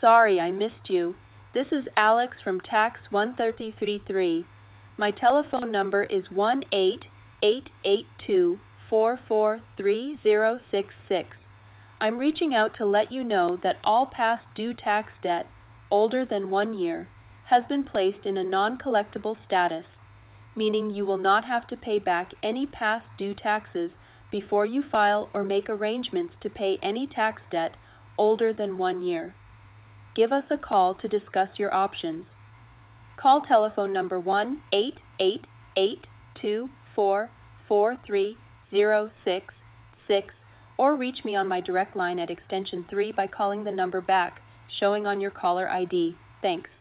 sorry I missed you. This is Alex from Tax 1333. My telephone number is 1-888-244-3066. I'm reaching out to let you know that all past due tax debt, older than 1 year, has been placed in a non-collectible status, meaning you will not have to pay back any past due taxes before you file or make arrangements to pay any tax debt older than 1 year. Give us a call to discuss your options. Call telephone number 1-888-244-3066 or reach me on my direct line at extension 3 by calling the number back, showing on your caller ID. Thanks.